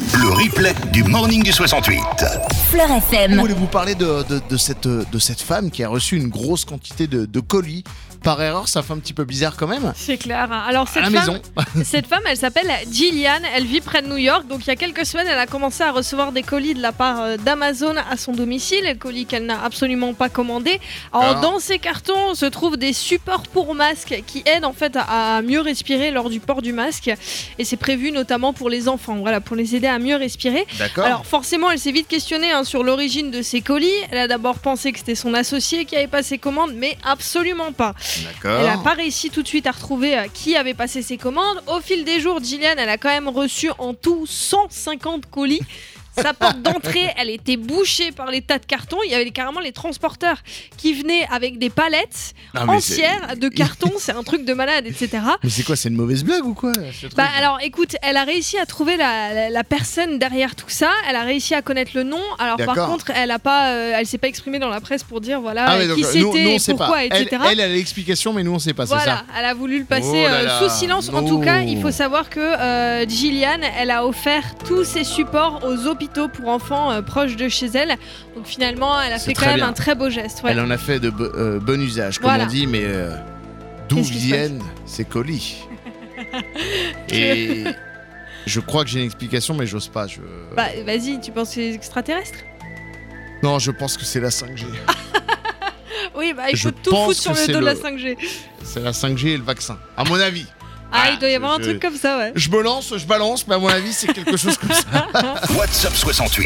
Le replay du Morning du 68. Fleur FM. Je voulais vous parler de cette femme qui a reçu une grosse quantité de colis. Par erreur, ça fait un petit peu bizarre quand même. C'est clair. Alors cette femme, elle s'appelle Gillian, elle vit près de New York. Donc il y a quelques semaines, elle a commencé à recevoir des colis de la part d'Amazon à son domicile, des colis qu'elle n'a absolument pas commandés. Alors dans ces cartons se trouvent des supports pour masques qui aident en fait à mieux respirer lors du port du masque. Et c'est prévu notamment pour les enfants, voilà, pour les aider à mieux respirer. D'accord. Alors forcément, elle s'est vite questionnée sur l'origine de ces colis. Elle a d'abord pensé que c'était son associé qui avait passé commande, mais absolument pas. D'accord. Elle n'a pas réussi tout de suite à retrouver qui avait passé ses commandes. Au fil des jours, Gillian, elle a quand même reçu en tout 150 colis. Sa porte d'entrée, elle était bouchée par les tas de cartons. Il y avait carrément les transporteurs qui venaient avec des palettes entières de cartons. C'est un truc de malade, etc. Mais c'est quoi, c'est une mauvaise blague ou quoi Alors écoute, elle a réussi à trouver la personne derrière tout ça. Elle a réussi à connaître le nom. Alors par contre, elle s'est pas exprimée dans la presse pour dire qui c'était, pourquoi, etc. Elle a l'explication, mais nous on sait pas. Voilà, c'est ça. elle a voulu le passer sous silence. En tout cas, il faut savoir que Gillian, elle a offert tous ses supports aux hôpitaux pour enfants proches de chez elle. Donc finalement, elle a fait quand même un très beau geste. Ouais. Elle en a fait de bon usage, comme on dit, mais d'où viennent ces colis? Et je crois que j'ai une explication, mais j'ose pas. Bah vas-y, tu penses que c'est extraterrestre? Non, je pense que c'est la 5G. Oui, bah il faut tout foutre sur le dos de la 5G. C'est la 5G et le vaccin, à mon avis. Il doit y avoir un truc comme ça, ouais. Je balance, mais à mon avis, c'est quelque chose comme ça. WhatsApp 68.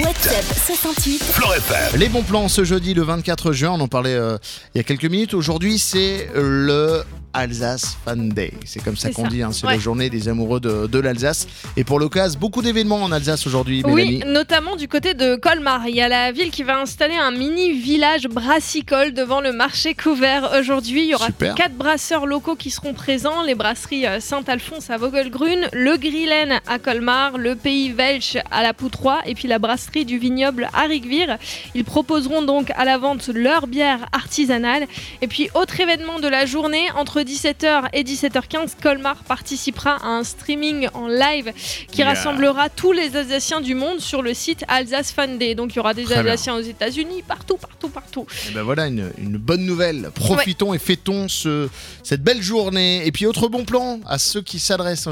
Fleur FM. Les bons plans ce jeudi, le 24 juin, on en parlait il y a quelques minutes. Aujourd'hui, c'est le Alsace Fan Day. C'est comme ça qu'on dit, c'est la journée des amoureux de l'Alsace. Et pour l'occasion, beaucoup d'événements en Alsace aujourd'hui, Mélanie. Oui, notamment du côté de Colmar. Il y a la ville qui va installer un mini-village brassicole devant le marché couvert. Aujourd'hui, il y aura 4 brasseurs locaux qui seront présents. Les brasseries Saint-Alphonse à Vogelgrün, le Grillen à Colmar, le Pays Welch à la Poutroie et puis la brasserie du vignoble à Rigvir. Ils proposeront donc à la vente leur bière artisanale. Et puis, autre événement de la journée, entre 17h et 17h15, Colmar participera à un streaming en live qui rassemblera tous les Alsaciens du monde sur le site Alsace Fan Day. Donc il y aura des Alsaciens aux États-Unis, partout. Et ben voilà une bonne nouvelle. Profitons et fêtons cette belle journée. Et puis autre bon plan à ceux qui s'adressent,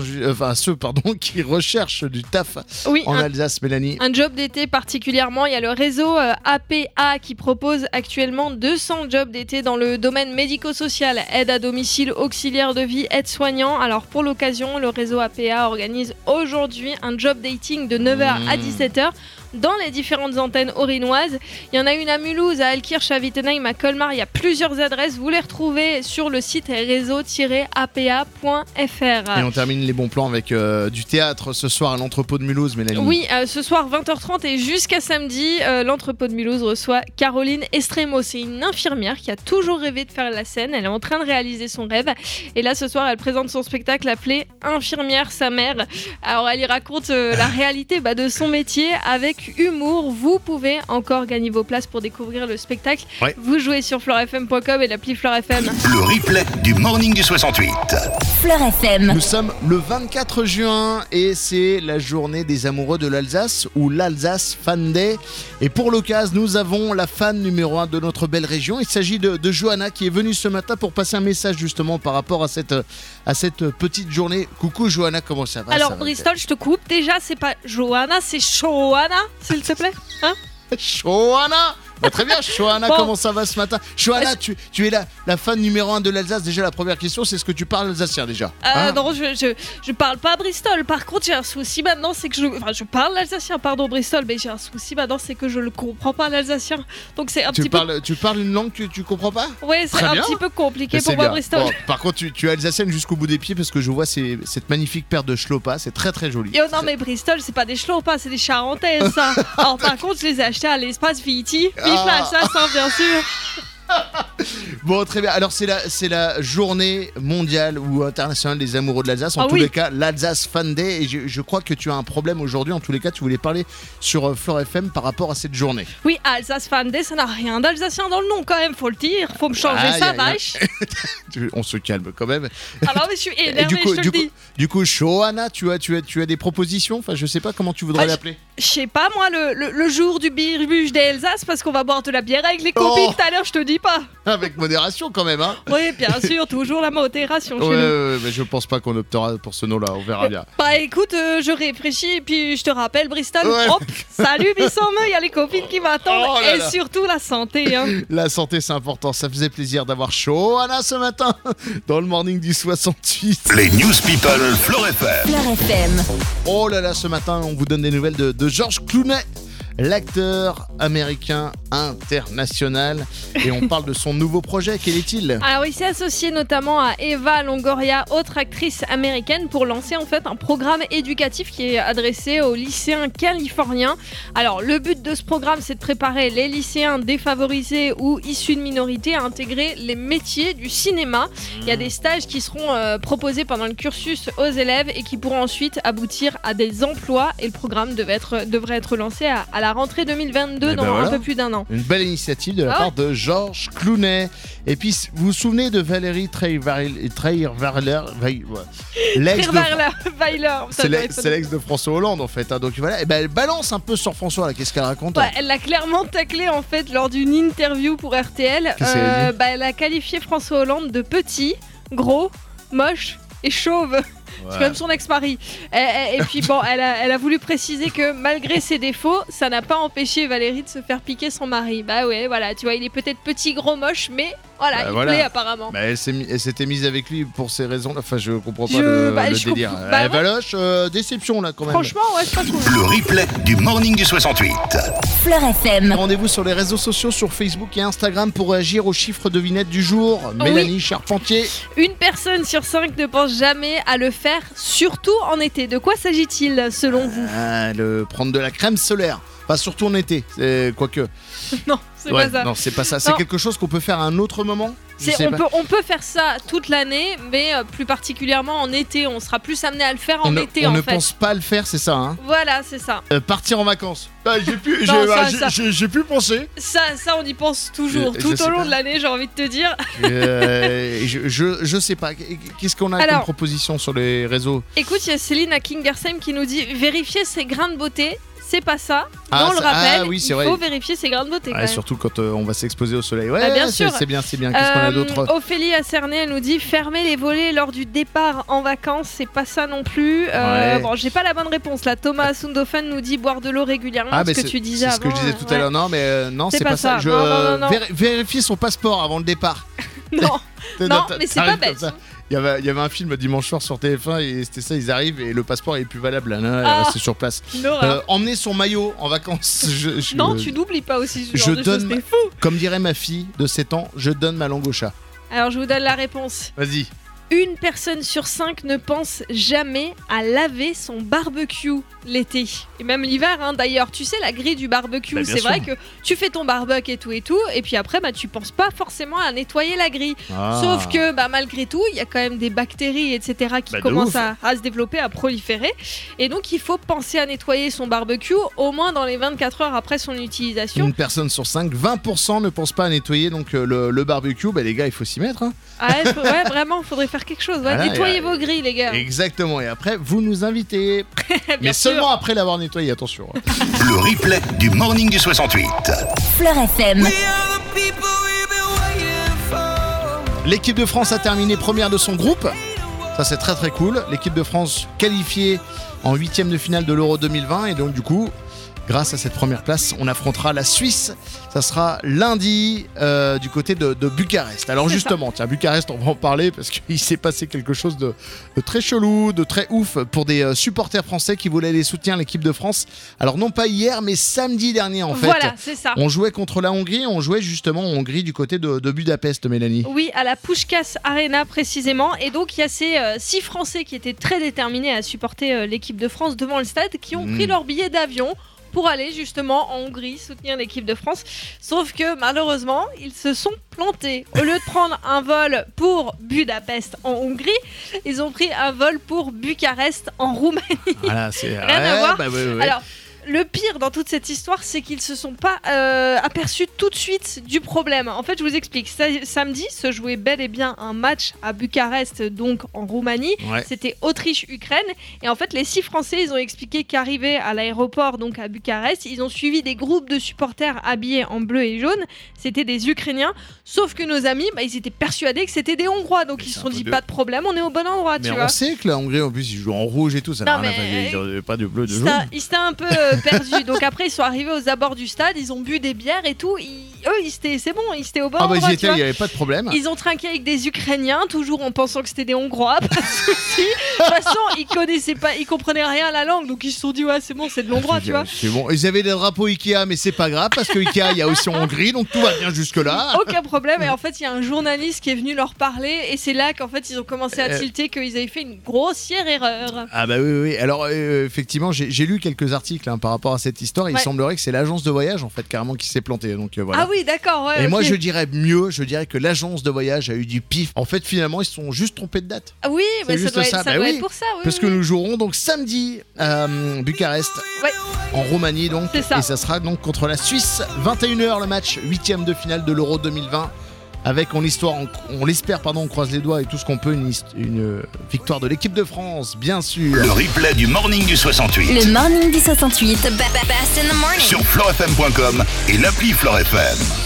qui recherchent du taf en Alsace, Mélanie. Un job d'été particulièrement. Il y a le réseau APA qui propose actuellement 200 jobs d'été dans le domaine médico-social, aide à domicile, auxiliaire de vie, aide-soignant. Alors pour l'occasion, le réseau APA organise aujourd'hui un job dating de 9h à 17h dans les différentes antennes orinoises. Il y en a une à Mulhouse, à Alkirch, à Wittenheim, à Colmar. Il y a plusieurs adresses. Vous les retrouvez sur le site réseau-apa.fr. Et on termine les bons plans avec du théâtre ce soir à l'entrepôt de Mulhouse, Mélanie. Oui, ce soir 20h30 et jusqu'à samedi, l'entrepôt de Mulhouse reçoit Caroline Estremo. C'est une infirmière qui a toujours rêvé de faire la scène. Elle est en train de réaliser son rêve. Et là, ce soir, elle présente son spectacle appelé Infirmière, sa mère. Alors, elle y raconte la réalité de son métier avec humour. Vous pouvez encore gagner vos places pour découvrir le spectacle. Vous jouez sur fleurfm.com et l'appli Fleur FM. Le replay du Morning du 68. Fleur FM. Nous sommes le 24 juin et c'est la journée des amoureux de l'Alsace ou l'Alsace Fan Day. Et pour l'occasion, nous avons la fan numéro 1 de notre belle région. Il s'agit de Johanna qui est venue ce matin pour passer un message justement par rapport à cette petite journée. Coucou Johanna, comment ça va? Alors Bristol, je te coupe. Déjà, c'est pas Johanna, c'est Shohanna, s'il te plaît. Johanna. Très bien, Johanna, comment ça va ce matin? Johanna, tu es la fan numéro 1 de l'Alsace. Déjà, la première question, c'est est-ce que tu parles alsacien déjà? Non, je parle pas Bristol. Par contre, j'ai un souci maintenant, c'est que je parle l'alsacien, pardon Bristol, mais j'ai un souci maintenant, c'est que je le comprends pas l'alsacien. Donc c'est un petit peu... Tu parles une langue que tu comprends pas? Oui, c'est petit peu compliqué pour moi, Bristol. Bon, par contre, tu es alsacienne jusqu'au bout des pieds parce que je vois cette magnifique paire de schlopas, c'est très très joli. Non, mais Bristol, c'est pas des schlopas, c'est des charentaises, ça. Alors par contre, je les ai achetés à l'espace Viti. Vive l'Alsace, bien sûr. Bon, très bien. Alors, c'est la journée mondiale ou internationale des amoureux de l'Alsace. En tous les cas, l'Alsace Fan Day. Et je crois que tu as un problème aujourd'hui. En tous les cas, tu voulais parler sur Fleur FM par rapport à cette journée. Oui, Alsace Fan Day, ça n'a rien d'alsacien dans le nom quand même, faut le dire. Faut me changer ça, vache. On se calme quand même. Alors, mais je suis énervée, je te le dis. Du coup, Johanna, tu as des propositions? Enfin, je sais pas comment tu voudrais l'appeler. Je sais pas, moi, le jour du Birbuche d'Alsace, parce qu'on va boire de la bière avec les copines tout à l'heure, je te dis pas. Avec modération quand même, hein. Oui, bien sûr, toujours la modération chez nous. Ouais, mais je pense pas qu'on optera pour ce nom-là, on verra bien. Bah écoute, je réfléchis et puis je te rappelle, Bristol. Hop, salut Bissome, il y a les copines qui m'attendent et surtout la santé. Hein. La santé, c'est important. Ça faisait plaisir d'avoir Johanna ce matin dans le morning du 68. Les News People, Fleur FM. Fleur FM. Oh là là, ce matin, on vous donne des nouvelles de George Clooney, l'acteur américain international, et on parle de son nouveau projet. Quel est-il? Alors il s'est associé notamment à Eva Longoria, autre actrice américaine, pour lancer en fait un programme éducatif qui est adressé aux lycéens californiens. Alors le but de ce programme, c'est de préparer les lycéens défavorisés ou issus de minorités à intégrer les métiers du cinéma. Il y a des stages qui seront proposés pendant le cursus aux élèves et qui pourront ensuite aboutir à des emplois, et le programme devrait être lancé à la rentrée 2022, dans un peu plus d'un an. Une belle initiative de la part de George Clooney. Et puis, vous vous souvenez de Valérie Trierweiler, c'est l'ex de François Hollande en fait. Hein. Donc voilà, et ben, elle balance un peu sur François. Là. Qu'est-ce qu'elle raconte? Elle l'a clairement taclé en fait lors d'une interview pour RTL. Elle a qualifié François Hollande de petit, gros, moche et chauve. C'est comme son ex-mari. Et puis bon, elle a voulu préciser que malgré ses défauts, ça n'a pas empêché Valérie de se faire piquer son mari. Bah ouais, voilà, tu vois, il est peut-être petit, gros, moche, mais voilà, il plaît apparemment. Bah, elle s'était mise avec lui pour ces raisons-là. Enfin, je comprends pas le délire. Valoche, déception là quand même. Franchement, ouais, c'est pas cool. Le replay du morning du 68. Fleur FM. Rendez-vous sur les réseaux sociaux, sur Facebook et Instagram pour réagir aux chiffres devinettes du jour. Mélanie Charpentier. Une personne sur 5 ne pense jamais à le faire, surtout en été. De quoi s'agit-il selon vous? Prendre de la crème solaire. Pas surtout en été, quoique. Non, c'est pas ça. Non, c'est pas ça. C'est quelque chose qu'on peut faire à un autre moment. On peut faire ça toute l'année, mais plus particulièrement en été. On sera plus amené à le faire en été. On ne pense pas à le faire, c'est ça. Hein. Voilà, c'est ça. Partir en vacances. J'ai pu penser. Ça, on y pense toujours. Tout au long de l'année, j'ai envie de te dire. Je sais pas. Qu'est-ce qu'on a comme proposition sur les réseaux? Écoute, il y a Céline à Kingersheim qui nous dit vérifier ses grains de beauté. C'est pas ça, on le rappelle, il faut vérifier ses grains de beauté. Surtout quand on va s'exposer au soleil. Bien sûr. C'est bien. Qu'est-ce qu'on a d'autre? Ophélie à Cernay, elle nous dit fermer les volets lors du départ en vacances, c'est pas ça non plus. Bon, j'ai pas la bonne réponse là. Thomas Sundofen nous dit boire de l'eau régulièrement, ce que tu disais avant. C'est ce que je disais tout à l'heure. Non, mais non, c'est pas ça. Non. Vérifier son passeport avant le départ. Non, mais c'est pas bête. Il y avait un film dimanche soir sur TF1 et c'était ça, ils arrivent et le passeport est plus valable, c'est sur place. Emmener son maillot en vacances. Non, tu n'oublies pas aussi ce genre de choses, c'est fou. Comme dirait ma fille de 7 ans, je donne ma langue au chat. Alors je vous donne la réponse. Vas-y. Une personne sur 5 ne pense jamais à laver son barbecue l'été. Et même l'hiver, hein, d'ailleurs. Tu sais, la grille du barbecue, c'est vrai que tu fais ton barbecue et tout, et puis après, tu penses pas forcément à nettoyer la grille. Sauf que, malgré tout, il y a quand même des bactéries, etc., qui commencent à se développer, à proliférer. Et donc, il faut penser à nettoyer son barbecue au moins dans les 24 heures après son utilisation. Une personne sur 5, 20% ne pense pas à nettoyer donc le barbecue. Les gars, il faut s'y mettre. Hein. Vraiment, il faudrait faire quelque chose. Nettoyez vos grilles, les gars. Exactement. Et après, vous nous invitez. Mais seulement après l'avoir nettoyé, attention. Le replay du morning du 68. Fleur FM. L'équipe de France a terminé première de son groupe. Ça, c'est très très cool. L'équipe de France qualifiée en 8e de finale de l'Euro 2020. Et donc, du coup, grâce à cette première place, on affrontera la Suisse. Ça sera lundi du côté de Bucarest. Alors justement, Bucarest, on va en parler parce qu'il s'est passé quelque chose de très chelou, de très ouf pour des supporters français qui voulaient aller soutenir l'équipe de France. Alors non pas hier, mais samedi dernier en fait. Voilà, c'est ça. On jouait contre la Hongrie, on jouait justement en Hongrie du côté de Budapest, Mélanie. Oui, à la Puskás Arena précisément. Et donc il y a ces 6 Français qui étaient très déterminés à supporter l'équipe de France devant le stade, qui ont pris leur billet d'avion pour aller justement en Hongrie soutenir l'équipe de France. Sauf que malheureusement, ils se sont plantés. Au lieu de prendre un vol pour Budapest en Hongrie, ils ont pris un vol pour Bucarest en Roumanie. Voilà, c'est rien à voir. Oui. Alors, le pire dans toute cette histoire, c'est qu'ils se sont pas aperçus tout de suite du problème. En fait, je vous explique. Samedi se jouait bel et bien un match à Bucarest, donc en Roumanie. Ouais. C'était Autriche-Ukraine. Et en fait, les 6 Français, ils ont expliqué qu'arrivés à l'aéroport, donc à Bucarest, ils ont suivi des groupes de supporters habillés en bleu et jaune. C'était des Ukrainiens. Sauf que nos amis, ils étaient persuadés que c'était des Hongrois. Donc ils se sont dit, pas de problème, on est au bon endroit. Mais tu on vois. sait que la Hongrie, en plus, ils jouent en rouge et tout. Ça n'a rien à faire. Ils n'ont pas de bleu, de jaune. Ils s'étaient un peu perdus. Donc après, ils sont arrivés aux abords du stade, ils ont bu des bières et tout. C'est bon, ils étaient au bon endroit. Il n'y avait pas de problème. Ils ont trinqué avec des Ukrainiens, toujours en pensant que c'était des Hongrois. Pas de souci. De toute façon, ils comprenaient rien à la langue, donc ils se sont dit ouais, c'est bon, c'est de l'hongrois, tu vois. C'est bon. Ils avaient des drapeaux Ikea, mais c'est pas grave parce que Ikea, il y a aussi en Hongrie, donc tout va bien jusque là. Aucun problème. Et en fait, il y a un journaliste qui est venu leur parler, et c'est là qu'en fait, ils ont commencé à tilter qu'ils avaient fait une grossière erreur. Ah bah oui. Alors effectivement, j'ai lu quelques articles par rapport à cette histoire. Il semblerait que c'est l'agence de voyage en fait carrément qui s'est plantée. Donc voilà. Ah oui, d'accord. Ouais, et moi, je dirais mieux. Je dirais que l'agence de voyage a eu du pif. En fait, finalement, ils se sont juste trompés de date. Ah oui, ça doit être pour ça. Parce que nous jouerons donc samedi à Bucarest, en Roumanie donc. C'est ça. Et ça sera donc contre la Suisse, 21h le match, 8e de finale de l'Euro 2020. Avec on l'espère, on croise les doigts et tout ce qu'on peut, une victoire de l'équipe de France, bien sûr. Le replay du Morning du 68. Le Morning du 68, best in the morning. Sur florefm.com et l'appli Flore FM.